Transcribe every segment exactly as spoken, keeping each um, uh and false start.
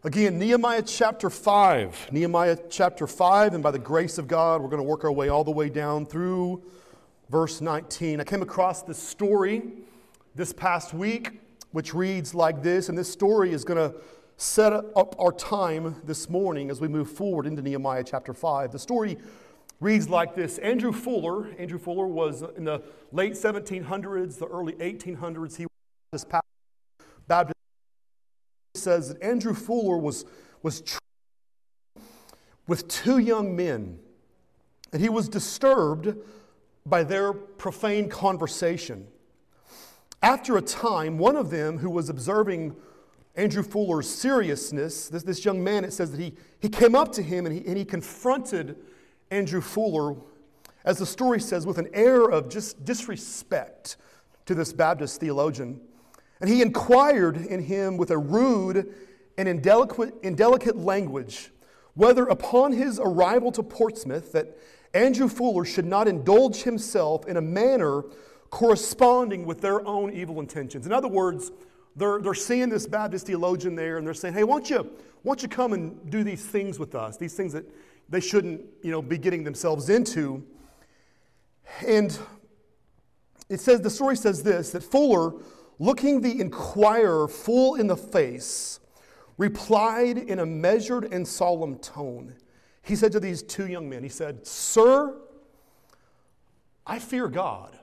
Again, Nehemiah chapter five. Nehemiah chapter five, and by the grace of God, we're going to work our way all the way down through verse nineteen. I came across this story this past week, which reads like this, and this story is going to set up our time this morning as we move forward into Nehemiah chapter five. The story reads like this. Andrew Fuller, Andrew Fuller was in the late seventeen hundreds, the early eighteen hundreds. He was this Baptist. Says that Andrew Fuller was, was tra- with two young men, and he was disturbed by their profane conversation. After a time, one of them, who was observing Andrew Fuller's seriousness, this, this young man, it says that he, he came up to him and he, and he confronted Andrew Fuller, as the story says, with an air of just disrespect to this Baptist theologian. And he inquired in him with a rude and indelicate, indelicate language whether upon his arrival to Portsmouth that Andrew Fuller should not indulge himself in a manner corresponding with their own evil intentions. In other words, they're, they're seeing this Baptist theologian there and they're saying, hey, why don't you, why don't you come and do these things with us, these things that they shouldn't, you know, be getting themselves into. And it says, the story says this, that Fuller, looking the inquirer full in the face, replied in a measured and solemn tone. He said to these two young men, he said, "Sir, I fear God."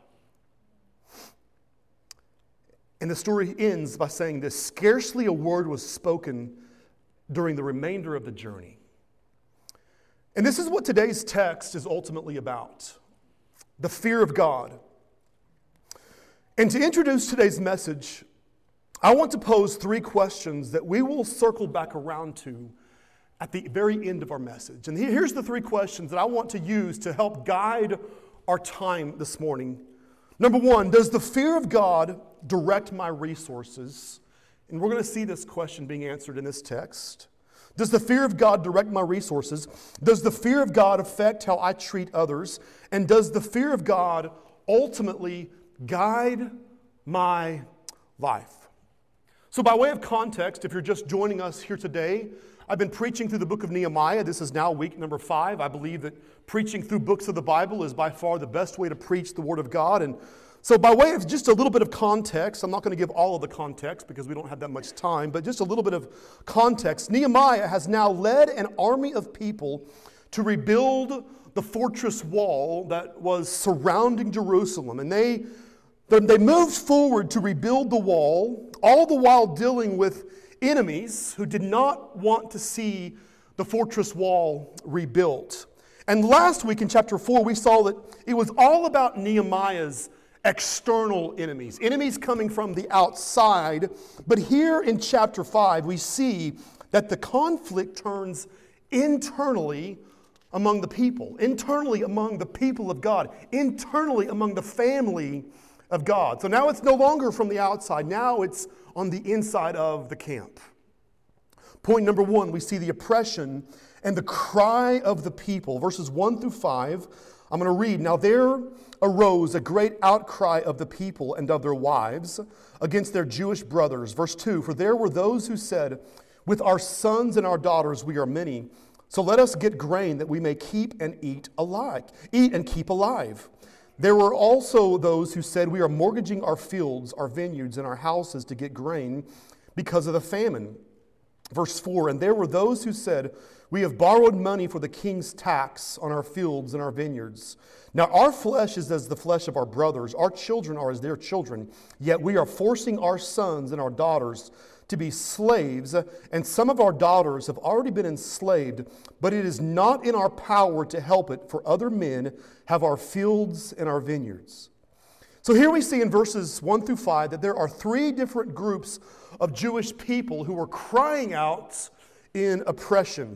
And the story ends by saying this, scarcely a word was spoken during the remainder of the journey. And this is what today's text is ultimately about, the fear of God. And to introduce today's message, I want to pose three questions that we will circle back around to at the very end of our message. And here's the three questions that I want to use to help guide our time this morning. Number one, does the fear of God direct my resources? And we're going to see this question being answered in this text. Does the fear of God direct my resources? Does the fear of God affect how I treat others? And does the fear of God ultimately guide my life? So by way of context, if you're just joining us here today, I've been preaching through the book of Nehemiah. This is now week number five. I believe that preaching through books of the Bible is by far the best way to preach the Word of God. And so by way of just a little bit of context, I'm not going to give all of the context because we don't have that much time, but just a little bit of context. Nehemiah has now led an army of people to rebuild the fortress wall that was surrounding Jerusalem. And they They moved forward to rebuild the wall, all the while dealing with enemies who did not want to see the fortress wall rebuilt. And last week in chapter four, we saw that it was all about Nehemiah's external enemies, enemies coming from the outside. But here in chapter five, we see that the conflict turns internally among the people, internally among the people of God, internally among the family of God. So now it's no longer from the outside. Now it's on the inside of the camp. Point number one, we see the oppression and the cry of the people. Verses one through five, I'm going to read. Now there arose a great outcry of the people and of their wives against their Jewish brothers. Verse two, for there were those who said, with our sons and our daughters we are many, so let us get grain that we may keep and eat alive, eat and keep alive. There were also those who said, we are mortgaging our fields, our vineyards, and our houses to get grain because of the famine. Verse four, and there were those who said, we have borrowed money for the king's tax on our fields and our vineyards. Now our flesh is as the flesh of our brothers, our children are as their children, yet we are forcing our sons and our daughters to be slaves, and some of our daughters have already been enslaved, but it is not in our power to help it, for other men have our fields and our vineyards. So here we see in verses one through five that there are three different groups of Jewish people who were crying out in oppression.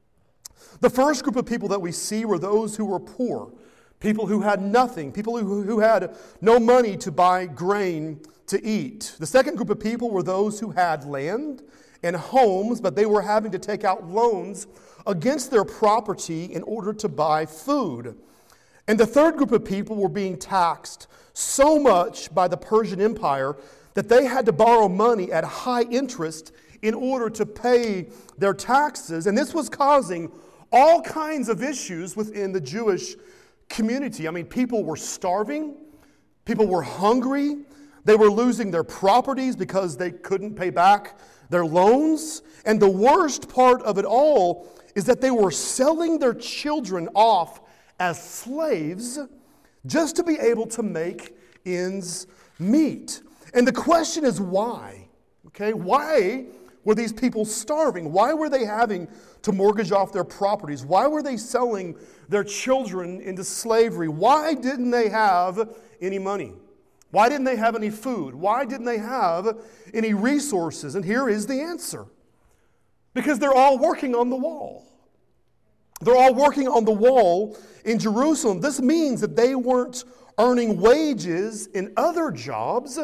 The first group of people that we see were those who were poor, people who had nothing, people who, who had no money to buy grain to eat. The second group of people were those who had land and homes, but they were having to take out loans against their property in order to buy food. And the third group of people were being taxed so much by the Persian Empire that they had to borrow money at high interest in order to pay their taxes. And this was causing all kinds of issues within the Jewish community. I mean, people were starving, people were hungry, they were losing their properties because they couldn't pay back their loans. And the worst part of it all is that they were selling their children off as slaves just to be able to make ends meet. And the question is why? Okay, why were these people starving? Why were they having to mortgage off their properties? Why were they selling their children into slavery? Why didn't they have any money? Why didn't they have any food? Why didn't they have any resources? And here is the answer. Because they're all working on the wall. They're all working on the wall in Jerusalem. This means that they weren't earning wages in other jobs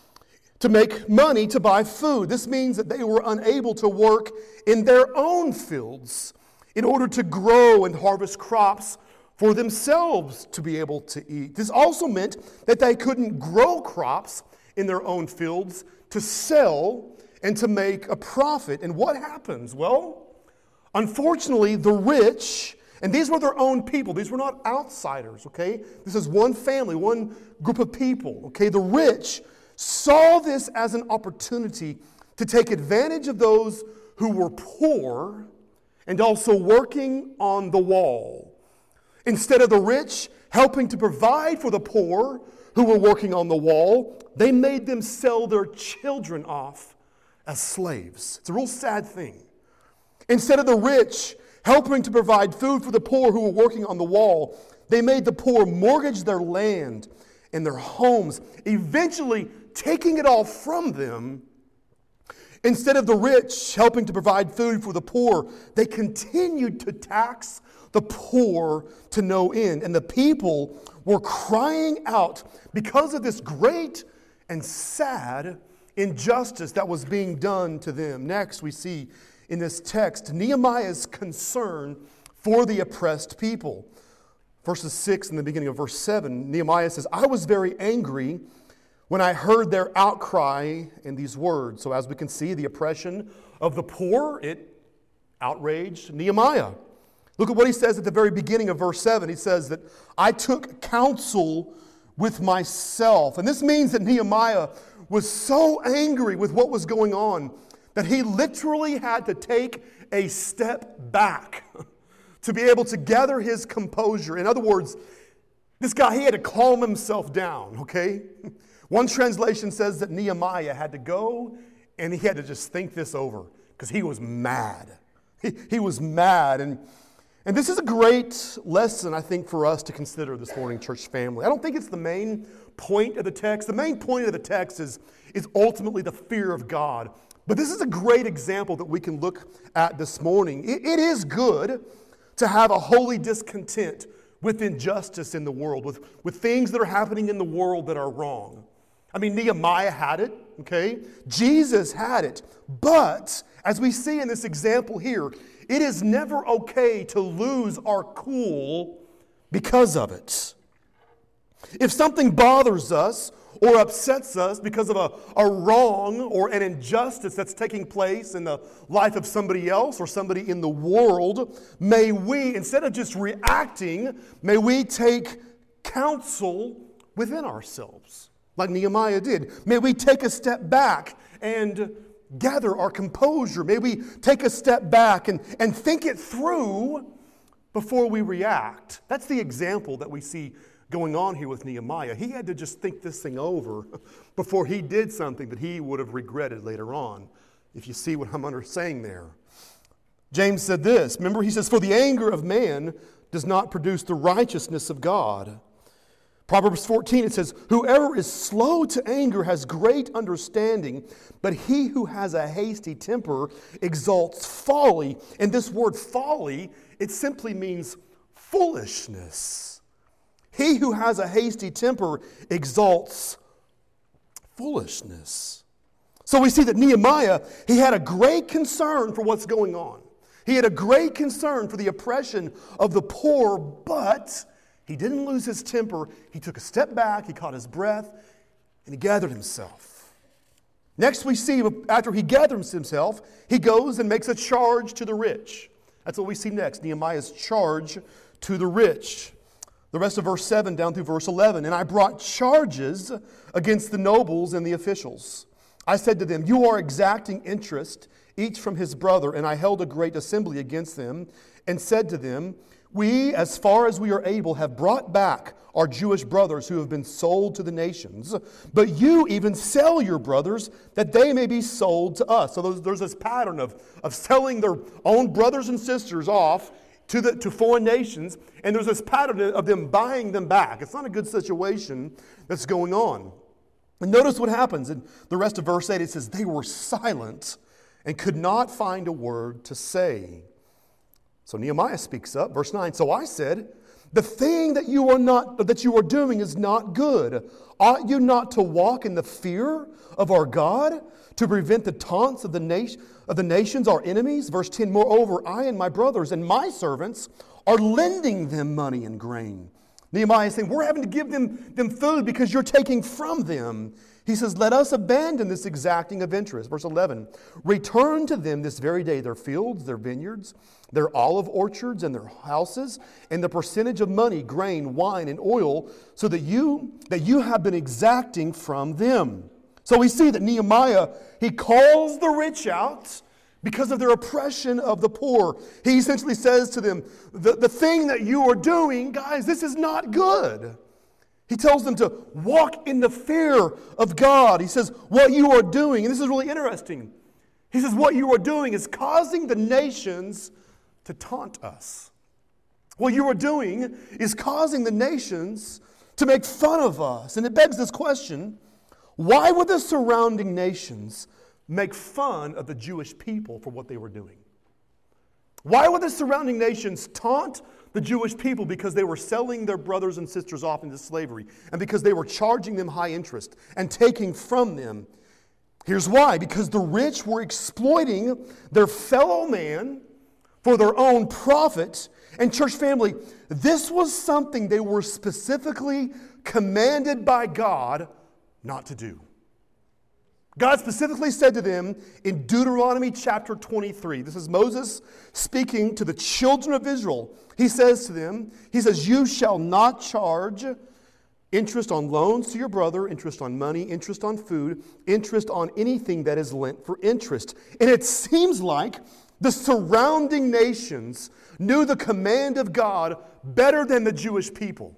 to make money to buy food. This means that they were unable to work in their own fields in order to grow and harvest crops for themselves to be able to eat. This also meant that they couldn't grow crops in their own fields to sell and to make a profit. And what happens? Well, unfortunately, the rich, and these were their own people. These were not outsiders, okay? This is one family, one group of people, okay? The rich saw this as an opportunity to take advantage of those who were poor and also working on the wall. Instead of the rich helping to provide for the poor who were working on the wall, they made them sell their children off as slaves. It's a real sad thing. Instead of the rich helping to provide food for the poor who were working on the wall, they made the poor mortgage their land and their homes, eventually taking it all from them. Instead of the rich helping to provide food for the poor, they continued to tax the poor to no end. And the people were crying out because of this great and sad injustice that was being done to them. Next, we see in this text Nehemiah's concern for the oppressed people. Verses six and the beginning of verse seven, Nehemiah says, I was very angry when I heard their outcry in these words. So as we can see, the oppression of the poor, it outraged Nehemiah. Look at what he says at the very beginning of verse seven. He says that I took counsel with myself. And this means that Nehemiah was so angry with what was going on that he literally had to take a step back to be able to gather his composure. In other words, this guy, he had to calm himself down, okay? One translation says that Nehemiah had to go and he had to just think this over because he was mad. He, he was mad. And, and this is a great lesson, I think, for us to consider this morning, church family. I don't think it's the main point of the text. The main point of the text is, is ultimately the fear of God. But this is a great example that we can look at this morning. It, it is good to have a holy discontent with injustice in the world, with, with things that are happening in the world that are wrong. I mean, Nehemiah had it, okay? Jesus had it. But, as we see in this example here, it is never okay to lose our cool because of it. If something bothers us or upsets us because of a, a wrong or an injustice that's taking place in the life of somebody else or somebody in the world, may we, instead of just reacting, may we take counsel within ourselves, like Nehemiah did. May we take a step back and gather our composure. May we take a step back and, and think it through before we react. That's the example that we see going on here with Nehemiah. He had to just think this thing over before he did something that he would have regretted later on, if you see what I'm under saying there. James said this, remember, he says, for the anger of man does not produce the righteousness of God. Proverbs fourteen, it says, whoever is slow to anger has great understanding, but he who has a hasty temper exalts folly. And this word folly, it simply means foolishness. He who has a hasty temper exalts foolishness. So we see that Nehemiah, he had a great concern for what's going on. He had a great concern for the oppression of the poor, but he didn't lose his temper. He took a step back, he caught his breath, and he gathered himself. Next we see, after he gathers himself, he goes and makes a charge to the rich. That's what we see next, Nehemiah's charge to the rich. The rest of verse seven down through verse eleven. And I brought charges against the nobles and the officials. I said to them, you are exacting interest, each from his brother. And I held a great assembly against them and said to them, we, as far as we are able, have brought back our Jewish brothers who have been sold to the nations. But you even sell your brothers that they may be sold to us. So there's, there's this pattern of, of selling their own brothers and sisters off to, the, to foreign nations. And there's this pattern of them buying them back. It's not a good situation that's going on. And notice what happens in the rest of verse eight. It says, they were silent and could not find a word to say. So Nehemiah speaks up, verse nine. So I said, the thing that you are not that you are doing is not good. Ought you not to walk in the fear of our God, to prevent the taunts of the nation of the nations, our enemies? Verse ten. Moreover, I and my brothers and my servants are lending them money and grain. Nehemiah is saying, we're having to give them, them food because you're taking from them. He says, let us abandon this exacting of interest. Verse eleven, return to them this very day their fields, their vineyards, their olive orchards, and their houses, and the percentage of money, grain, wine, and oil, so that you, that you have been exacting from them. So we see that Nehemiah, he calls the rich out because of their oppression of the poor. He essentially says to them, the, the thing that you are doing, guys, this is not good. He tells them to walk in the fear of God. He says, what you are doing, and this is really interesting. He says, what you are doing is causing the nations to taunt us. What you are doing is causing the nations to make fun of us. And it begs this question, why would the surrounding nations make fun of the Jewish people for what they were doing? Why would the surrounding nations taunt the Jewish people because they were selling their brothers and sisters off into slavery and because they were charging them high interest and taking from them? Here's why. Because the rich were exploiting their fellow man for their own profit. And church family, this was something they were specifically commanded by God not to do. God specifically said to them in Deuteronomy chapter twenty-three, this is Moses speaking to the children of Israel. He says to them, he says, you shall not charge interest on loans to your brother, interest on money, interest on food, interest on anything that is lent for interest. And it seems like the surrounding nations knew the command of God better than the Jewish people.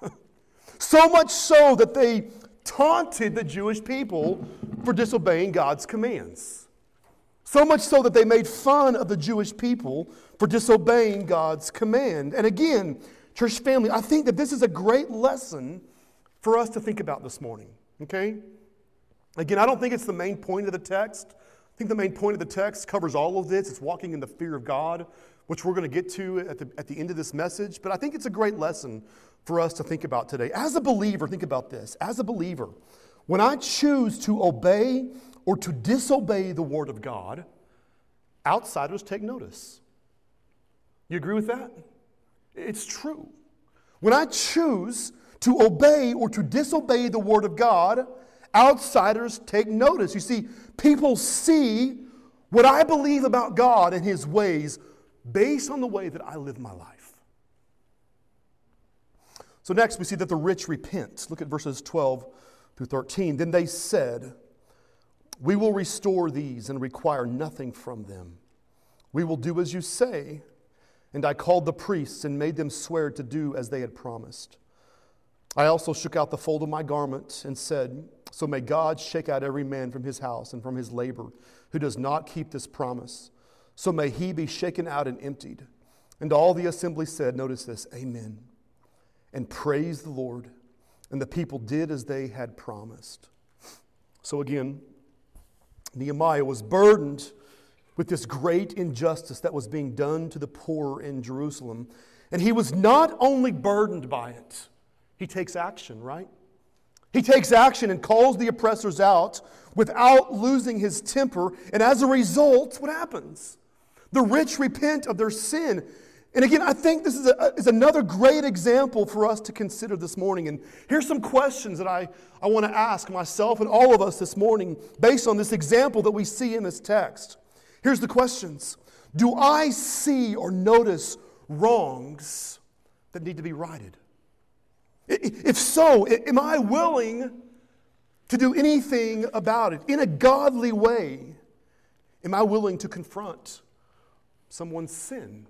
So much so that they taunted the Jewish people for disobeying God's commands. So much so that they made fun of the Jewish people for disobeying God's command. And again, church family, I think that this is a great lesson for us to think about this morning. Okay? Again, I don't think it's the main point of the text. I think the main point of the text covers all of this. It's walking in the fear of God, which we're going to get to at the, at the end of this message. But I think it's a great lesson for us to think about today. As a believer, think about this. As a believer, when I choose to obey or to disobey the Word of God, outsiders take notice. You agree with that? It's true. When I choose to obey or to disobey the Word of God, outsiders take notice. You see, people see what I believe about God and His ways based on the way that I live my life. So next we see that the rich repent. Look at verses twelve through thirteen. Then they said, we will restore these and require nothing from them. We will do as you say. And I called the priests and made them swear to do as they had promised. I also shook out the fold of my garment and said, so may God shake out every man from his house and from his labor who does not keep this promise. So may he be shaken out and emptied. And all the assembly said, notice this, amen, and praised the Lord. And the people did as they had promised. So again, Nehemiah was burdened with this great injustice that was being done to the poor in Jerusalem. And he was not only burdened by it, he takes action, right? He takes action and calls the oppressors out without losing his temper. And as a result, what happens? The rich repent of their sin. And again, I think this is, a, is another great example for us to consider this morning. And here's some questions that I, I want to ask myself and all of us this morning based on this example that we see in this text. Here's the questions. Do I see or notice wrongs that need to be righted? If so, am I willing to do anything about it? In a godly way, am I willing to confront someone's sin?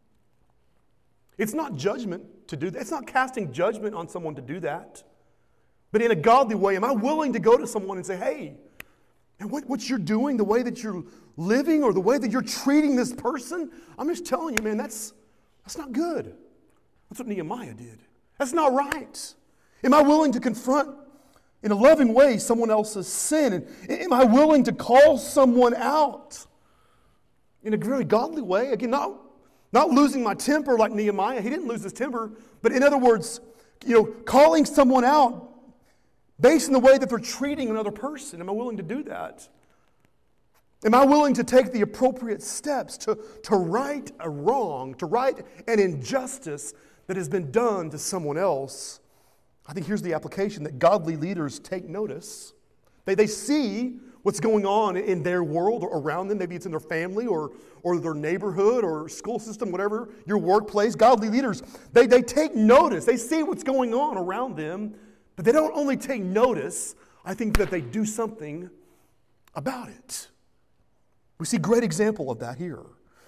It's not judgment to do that. It's not casting judgment on someone to do that. But in a godly way, am I willing to go to someone and say, hey, and what, what you're doing, the way that you're living or the way that you're treating this person, I'm just telling you, man, that's, that's not good. That's what Nehemiah did. That's not right. Am I willing to confront in a loving way someone else's sin? And am I willing to call someone out in a very godly way? Again, not, not losing my temper like Nehemiah. He didn't lose his temper. But in other words, you know, calling someone out based on the way that they're treating another person. Am I willing to do that? Am I willing to take the appropriate steps to, to right a wrong, to right an injustice that has been done to someone else? I think here's the application, that godly leaders take notice. They, they see what's going on in their world or around them. Maybe it's in their family or, or their neighborhood or school system, whatever, your workplace. Godly leaders, they, they take notice. They see what's going on around them, but they don't only take notice, I think that they do something about it. We see a great example of that here.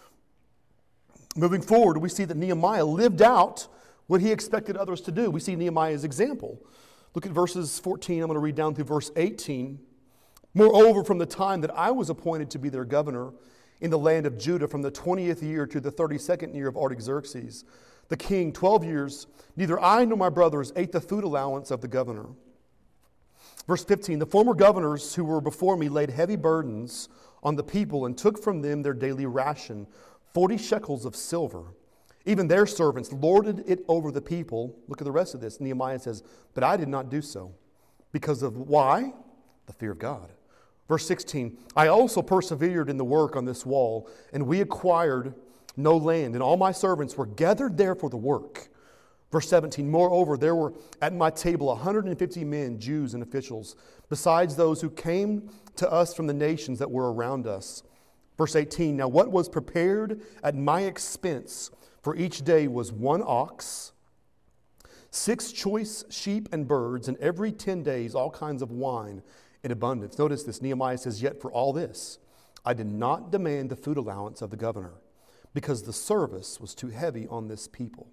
Moving forward, we see that Nehemiah lived out what he expected others to do. We see Nehemiah's example. Look at verses fourteen. I'm going to read down through verse eighteen. Moreover, from the time that I was appointed to be their governor in the land of Judah, from the twentieth year to the thirty-second year of Artaxerxes, the king, twelve years, neither I nor my brothers ate the food allowance of the governor. Verse fifteen, the former governors who were before me laid heavy burdens on the people and took from them their daily ration, forty shekels of silver. Even their servants lorded it over the people. Look at the rest of this. Nehemiah says, but I did not do so. Because of why? The fear of God. Verse sixteen, I also persevered in the work on this wall, and we acquired no land, and all my servants were gathered there for the work. Verse seventeen, moreover, there were at my table one hundred fifty men, Jews and officials, besides those who came to us from the nations that were around us. Verse eighteen, now what was prepared at my expense for each day was one ox, six choice sheep and birds, and every ten days all kinds of wine in abundance. Notice this, Nehemiah says, yet for all this, I did not demand the food allowance of the governor, because the service was too heavy on this people.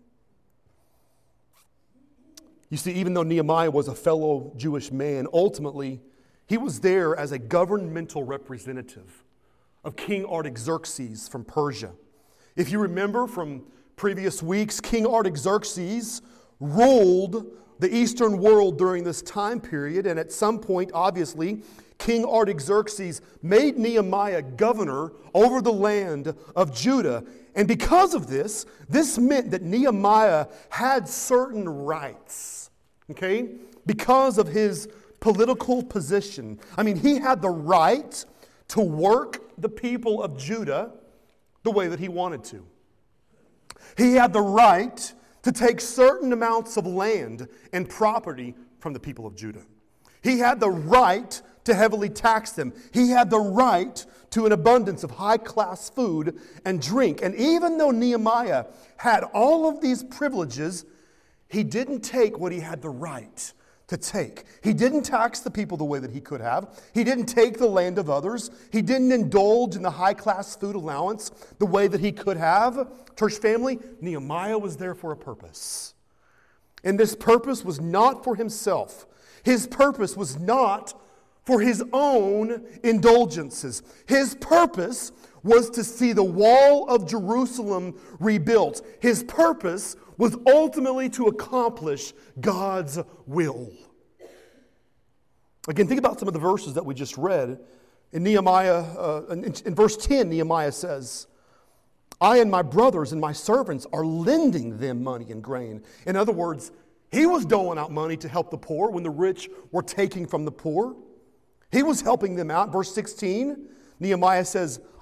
You see, even though Nehemiah was a fellow Jewish man, ultimately, he was there as a governmental representative of King Artaxerxes from Persia. If you remember from previous weeks, King Artaxerxes ruled the Eastern world during this time period, and at some point, obviously, King Artaxerxes made Nehemiah governor over the land of Judah. And because of this, this meant that Nehemiah had certain rights, okay, because of his political position. I mean, he had the right to work the people of Judah the way that he wanted to. He had the right to take certain amounts of land and property from the people of Judah. He had the right to heavily tax them. He had the right to an abundance of high-class food and drink. And even though Nehemiah had all of these privileges, he didn't take what he had the right to take. He didn't tax the people the way that he could have. He didn't take the land of others. He didn't indulge in the high-class food allowance the way that he could have. Church family, Nehemiah was there for a purpose. And this purpose was not for himself. His purpose was not for his own indulgences. His purpose was to see the wall of Jerusalem rebuilt. His purpose was ultimately to accomplish God's will. Again, think about some of the verses that we just read. In Nehemiah, uh, in, in verse ten, Nehemiah says, I and my brothers and my servants are lending them money and grain. In other words, he was doling out money to help the poor when the rich were taking from the poor. He was helping them out. Verse sixteen, Nehemiah says,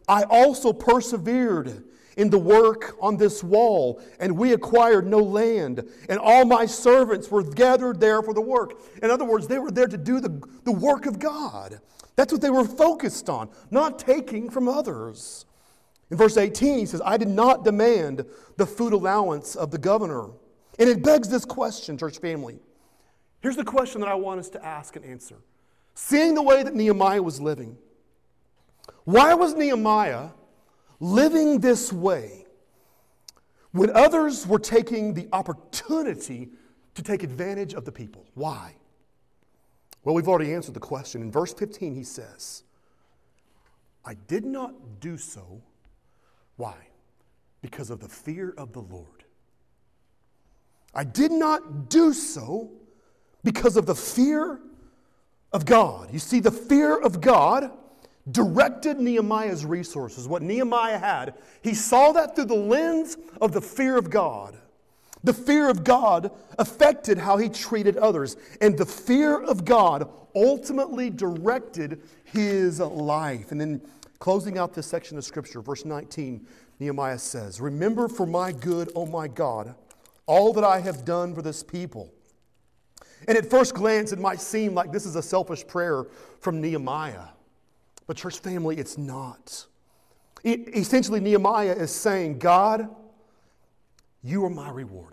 I also persevered in the work on this wall, and we acquired no land, and all my servants were gathered there for the work. In other words, they were there to do the, the work of God. That's what they were focused on, not taking from others. In verse eighteen, he says, I did not demand the food allowance of the governor. And it begs this question, church family. Here's the question that I want us to ask and answer. Seeing the way that Nehemiah was living, why was Nehemiah living this way when others were taking the opportunity to take advantage of the people? Why? Well, we've already answered the question. In verse fifteen, he says, I did not do so. Why? Because of the fear of the Lord. I did not do so because of the fear of God. You see, the fear of God directed Nehemiah's resources. What Nehemiah had, he saw that through the lens of the fear of God. The fear of God affected how he treated others. And the fear of God ultimately directed his life. And then closing out this section of Scripture, verse nineteen, Nehemiah says, remember for my good, O my God, all that I have done for this people. And at first glance, it might seem like this is a selfish prayer from Nehemiah. But church family, it's not. It, essentially, Nehemiah is saying, God, you are my reward.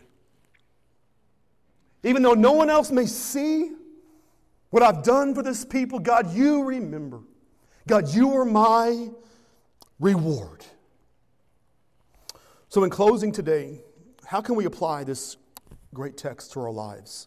Even though no one else may see what I've done for this people, God, you remember. God, you are my reward. So in closing today, how can we apply this great text to our lives?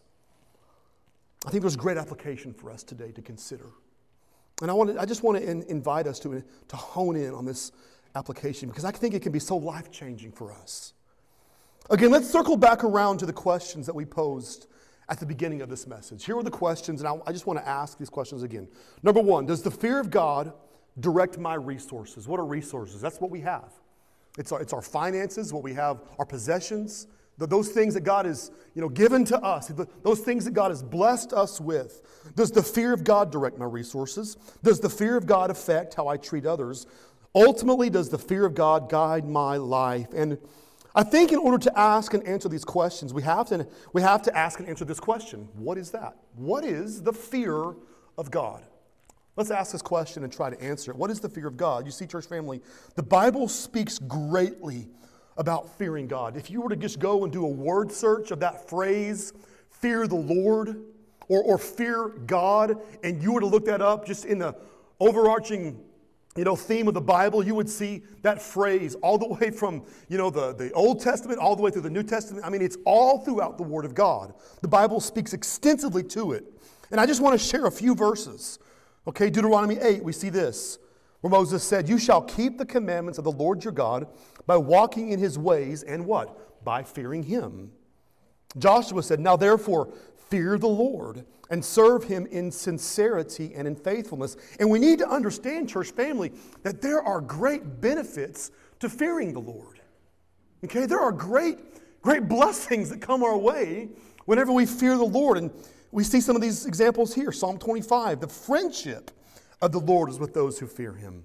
I think there's great application for us today to consider. And I want to, I just want to in, invite us to, to hone in on this application because I think it can be so life-changing for us. Again, let's circle back around to the questions that we posed at the beginning of this message. Here are the questions, and I, I just want to ask these questions again. Number one, does the fear of God direct my resources? What are resources? That's what we have. It's our, it's our finances, what we have, our possessions, the, those things that God has, you know, given to us, the, those things that God has blessed us with. Does the fear of God direct my resources? Does the fear of God affect how I treat others? Ultimately, does the fear of God guide my life? And I think in order to ask and answer these questions, we have to, we have to ask and answer this question. What is that? What is the fear of God? Let's ask this question and try to answer it. What is the fear of God? You see, church family, the Bible speaks greatly about fearing God. If you were to just go and do a word search of that phrase, fear the Lord, or, or fear God, and you were to look that up just in the overarching you know, theme of the Bible, you would see that phrase all the way from, you know, the, the Old Testament all the way through the New Testament. I mean, it's all throughout the Word of God. The Bible speaks extensively to it. And I just want to share a few verses. Okay, Deuteronomy eight, we see this, where Moses said, you shall keep the commandments of the Lord your God by walking in his ways and what? By fearing him. Joshua said, now therefore, fear the Lord and serve him in sincerity and in faithfulness. And we need to understand, church family, that there are great benefits to fearing the Lord. Okay, there are great, great blessings that come our way whenever we fear the Lord. And we see some of these examples here. Psalm twenty-five, the friendship of the Lord is with those who fear him.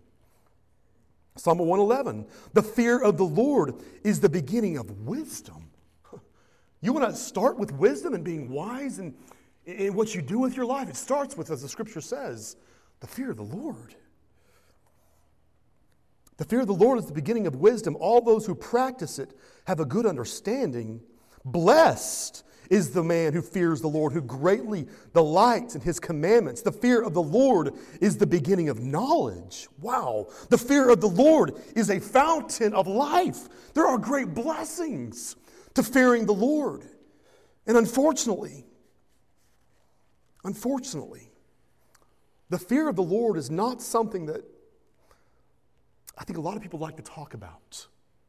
Psalm one eleven, the fear of the Lord is the beginning of wisdom. You want to start with wisdom and being wise and in what you do with your life, it starts with, as the Scripture says, the fear of the Lord. The fear of the Lord is the beginning of wisdom. All those who practice it have a good understanding. Blessed is the man who fears the Lord, who greatly delights in his commandments. The fear of the Lord is the beginning of knowledge. Wow. The fear of the Lord is a fountain of life. There are great blessings to fearing the Lord. And unfortunately, Unfortunately, the fear of the Lord is not something that I think a lot of people like to talk about.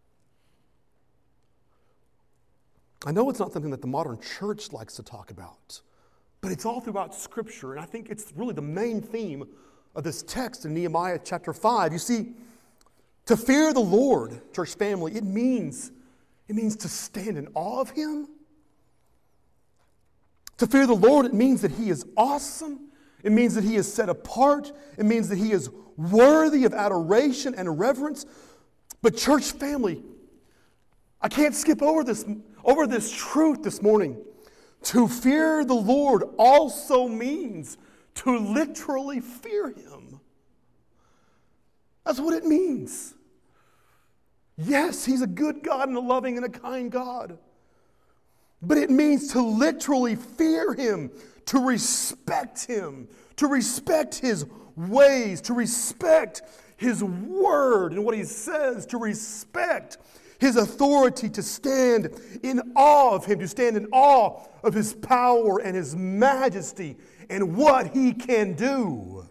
I know it's not something that the modern church likes to talk about, but it's all throughout Scripture, and I think it's really the main theme of this text in Nehemiah chapter five. You see, to fear the Lord, church family, it means, it means to stand in awe of him. To fear the Lord, it means that he is awesome It means that he is set apart. It means that he is worthy of adoration and reverence. But church family, I can't skip over this, over this truth this morning. To fear the Lord also means to literally fear him. That's what it means. Yes, he's a good God and a loving and a kind God. But it means to literally fear him, to respect him, to respect his ways, to respect his word and what he says, to respect his authority, to stand in awe of him, to stand in awe of his power and his majesty and what he can do.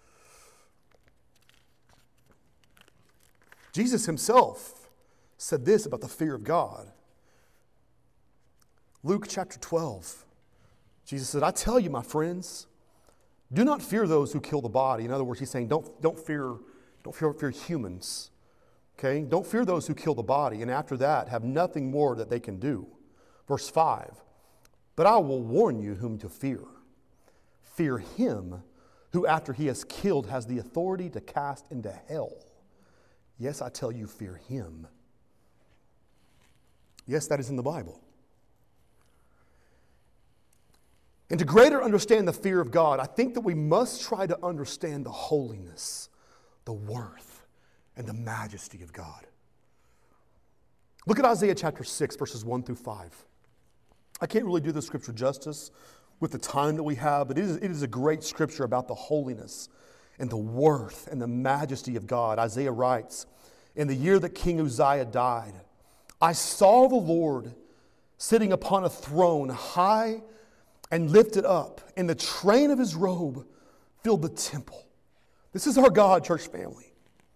Jesus himself said this about the fear of God. Luke chapter twelve, Jesus said, I tell you, my friends, do not fear those who kill the body. In other words, he's saying, don't, don't fear, don't fear, fear humans. Okay? Don't fear those who kill the body, and after that have nothing more that they can do. Verse five, but I will warn you whom to fear. Fear him who after he has killed has the authority to cast into hell. Yes, I tell you, fear him. Yes, that is in the Bible. And to greater understand the fear of God, I think that we must try to understand the holiness, the worth, and the majesty of God. Look at Isaiah chapter six, verses one through five. I can't really do the scripture justice with the time that we have, but it is, it is a great scripture about the holiness and the worth and the majesty of God. Isaiah writes, in the year that King Uzziah died, I saw the Lord sitting upon a throne high and lifted up, and the train of his robe filled the temple. This is our God, church family.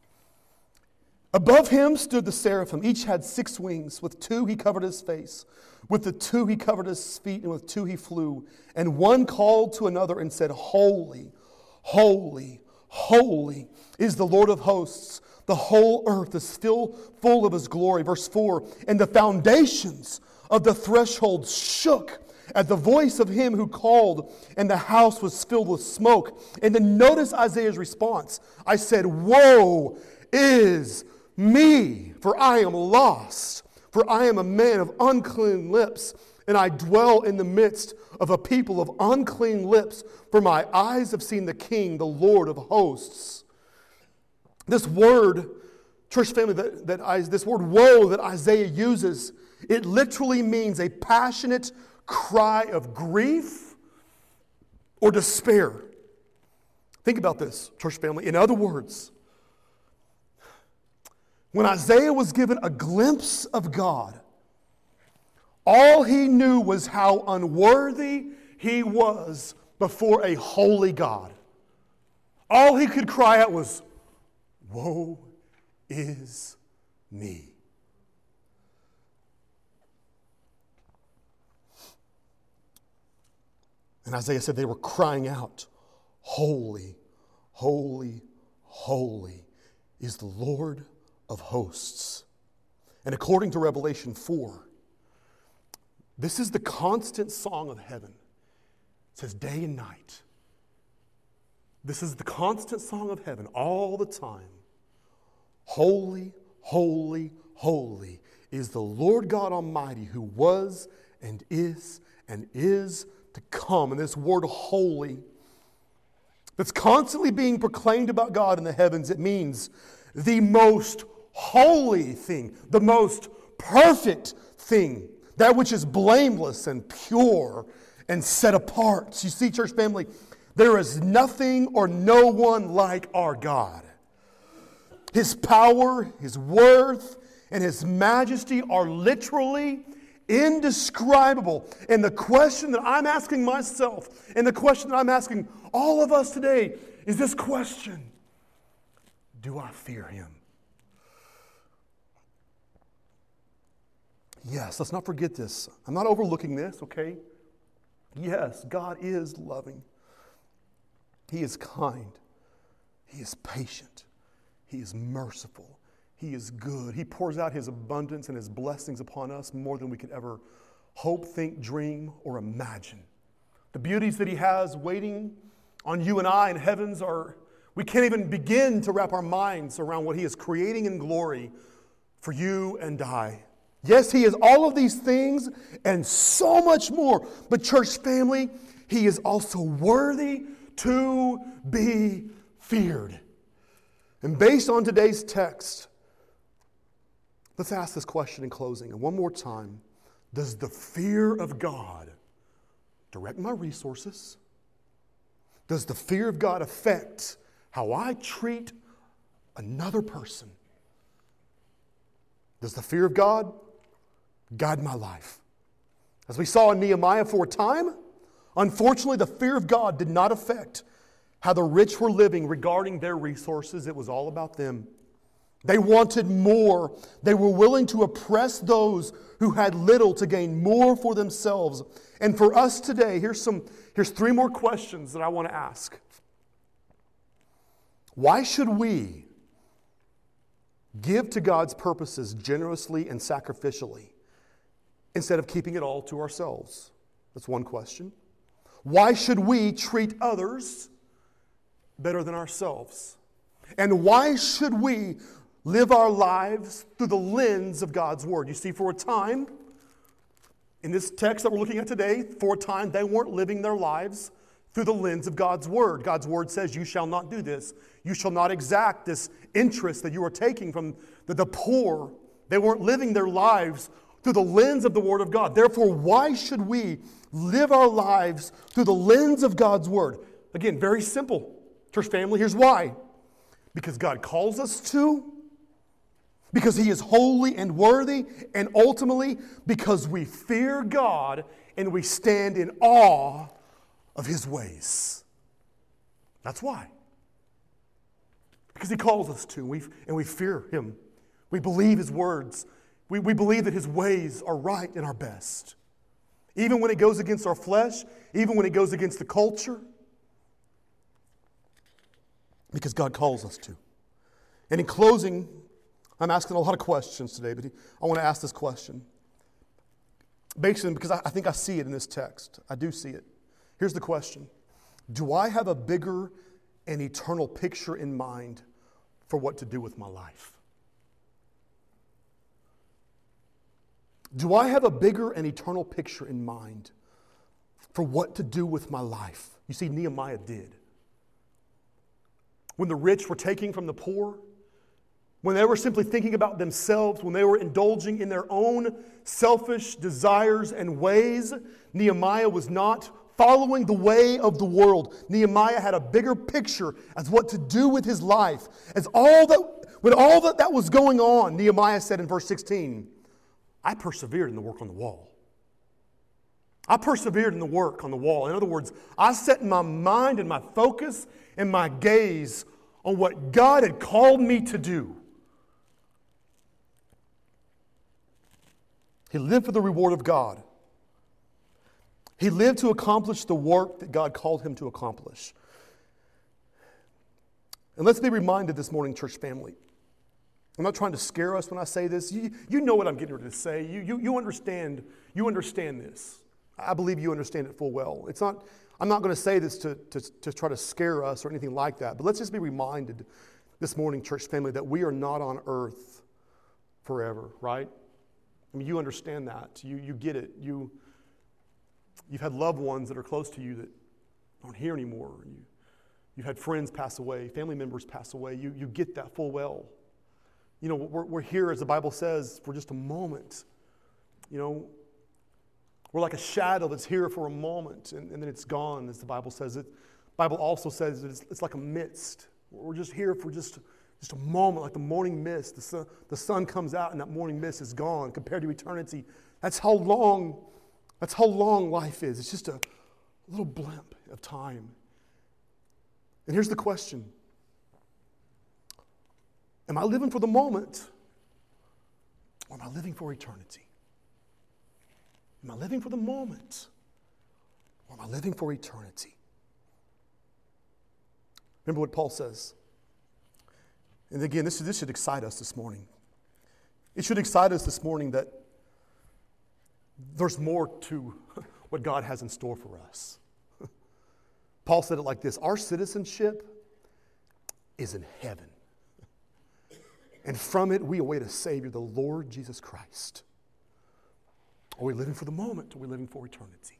Above him stood the seraphim. Each had six wings. With two he covered his face. With the two he covered his feet, and with two he flew. And one called to another and said, Holy, holy, holy is the Lord of hosts. The whole earth is still full of his glory. Verse four, and the foundations of the threshold shook at the voice of him who called, and the house was filled with smoke. And then notice Isaiah's response. I said, woe is me, for I am lost. For I am a man of unclean lips, and I dwell in the midst of a people of unclean lips. For my eyes have seen the King, the Lord of hosts. This word, church family, that, that I, this word woe that Isaiah uses, it literally means a passionate cry of grief or despair. Think about this, church family. In other words, when Isaiah was given a glimpse of God, all he knew was how unworthy he was before a holy God. All he could cry out was, woe is me. And Isaiah said they were crying out, holy, holy, holy is the Lord of hosts. And according to Revelation four, this is the constant song of heaven. It says day and night. This is the constant song of heaven all the time. Holy, holy, holy is the Lord God Almighty, who was and is and is to come. And this word holy that's constantly being proclaimed about God in the heavens, it means the most holy thing, the most perfect thing, that which is blameless and pure and set apart. You see, church family, there is nothing or no one like our God. His power, His worth, and His majesty are literally indescribable. And the question that I'm asking myself, and the question that I'm asking all of us today, is this question: do I fear Him? Yes, let's not forget this. I'm not overlooking this, okay? Yes, God is loving. He is kind. He is patient. He is merciful. He is good. He pours out His abundance and His blessings upon us more than we could ever hope, think, dream, or imagine. The beauties that He has waiting on you and I, and heavens are, we can't even begin to wrap our minds around what He is creating in glory for you and I. Yes, He is all of these things and so much more. But church family, He is also worthy to be feared. And based on today's text, let's ask this question in closing. And one more time, does the fear of God direct my resources? Does the fear of God affect how I treat another person? Does the fear of God guide my life? As we saw in Nehemiah for a time, unfortunately, the fear of God did not affect how the rich were living regarding their resources. It was all about them. They wanted more. They were willing to oppress those who had little to gain more for themselves. And for us today, here's some, here's three more questions that I want to ask. Why should we give to God's purposes generously and sacrificially instead of keeping it all to ourselves? That's one question. Why should we treat others better than ourselves? And why should we live our lives through the lens of God's Word? You see, for a time, in this text that we're looking at today, for a time they weren't living their lives through the lens of God's Word. God's Word says, you shall not do this. You shall not exact this interest that you are taking from the, the poor. They weren't living their lives through the lens of the Word of God. Therefore, why should we live our lives through the lens of God's Word? Again, very simple. Church family, here's why. Because God calls us to, because He is holy and worthy, and ultimately because we fear God and we stand in awe of His ways. That's why. Because He calls us to, and we, and we fear Him. We believe His words. We, we believe that His ways are right and are best. Even when it goes against our flesh, even when it goes against the culture, because God calls us to. And in closing, I'm asking a lot of questions today, but I want to ask this question. Basically, because I think I see it in this text. I do see it. Here's the question. Do I have a bigger and eternal picture in mind for what to do with my life? Do I have a bigger and eternal picture in mind for what to do with my life? You see, Nehemiah did. When the rich were taking from the poor, when they were simply thinking about themselves, when they were indulging in their own selfish desires and ways, Nehemiah was not following the way of the world. Nehemiah had a bigger picture as what to do with his life. As all that, when all that, that was going on, Nehemiah said in verse sixteen, I persevered in the work on the wall. I persevered in the work on the wall. In other words, I set my mind and my focus and my gaze on what God had called me to do. He lived for the reward of God. He lived to accomplish the work that God called him to accomplish. And let's be reminded this morning, church family. I'm not trying to scare us when I say this. You, you know what I'm getting ready to say. You, you, you understand, you understand this. I believe you understand it full well. It's not, I'm not going to say this to, to, to try to scare us or anything like that, but let's just be reminded this morning, church family, that we are not on earth forever, right? I mean, you understand that. You, you get it. You, you've had loved ones that are close to you that aren't here anymore. You, you've had friends pass away, family members pass away. You, you get that full well. You know, we're, we're here, as the Bible says, for just a moment. You know, we're like a shadow that's here for a moment, and, and then it's gone, as the Bible says. It. The Bible also says that it's, it's like a mist. We're just here for just, just a moment, like the morning mist. The sun, the sun comes out, and that morning mist is gone compared to eternity. That's how long, that's how long life is. It's just a little blimp of time. And here's the question. Am I living for the moment, or am I living for eternity? Am I living for the moment, or am I living for eternity? Remember what Paul says. And again, this, this should excite us this morning. It should excite us this morning that there's more to what God has in store for us. Paul said it like this: our citizenship is in heaven. And from it we await a Savior, the Lord Jesus Christ. Are we living for the moment? Or are we living for eternity?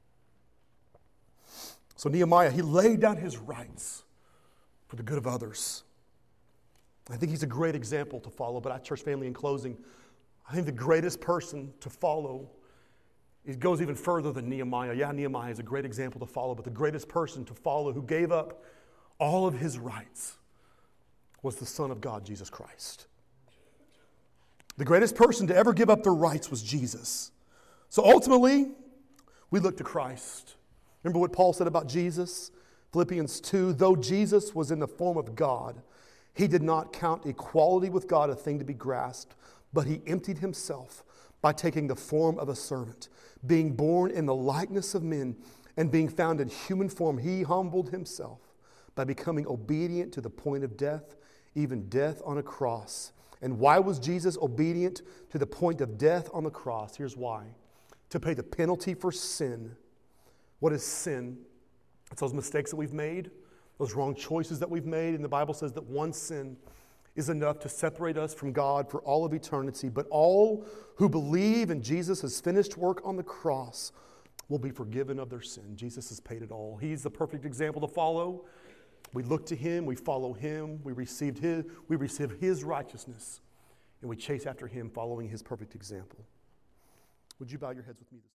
So Nehemiah, he laid down his rights for the good of others. I think he's a great example to follow. But our church family, in closing, I think the greatest person to follow, it goes even further than Nehemiah. Yeah, Nehemiah is a great example to follow, but the greatest person to follow who gave up all of his rights was the Son of God, Jesus Christ. The greatest person to ever give up their rights was Jesus. So ultimately, we look to Christ. Remember what Paul said about Jesus? Philippians two, though Jesus was in the form of God, he did not count equality with God a thing to be grasped, but he emptied himself by taking the form of a servant. Being born in the likeness of men and being found in human form, he humbled himself by becoming obedient to the point of death, even death on a cross. And why was Jesus obedient to the point of death on the cross? Here's why. To pay the penalty for sin. What is sin? It's those mistakes that we've made, those wrong choices that we've made. And the Bible says that one sin is enough to separate us from God for all of eternity. But all who believe in Jesus' finished work on the cross will be forgiven of their sin. Jesus has paid it all. He's the perfect example to follow. We look to him, we follow him, we received his, we receive his righteousness, and we chase after him following his perfect example. Would you bow your heads with me this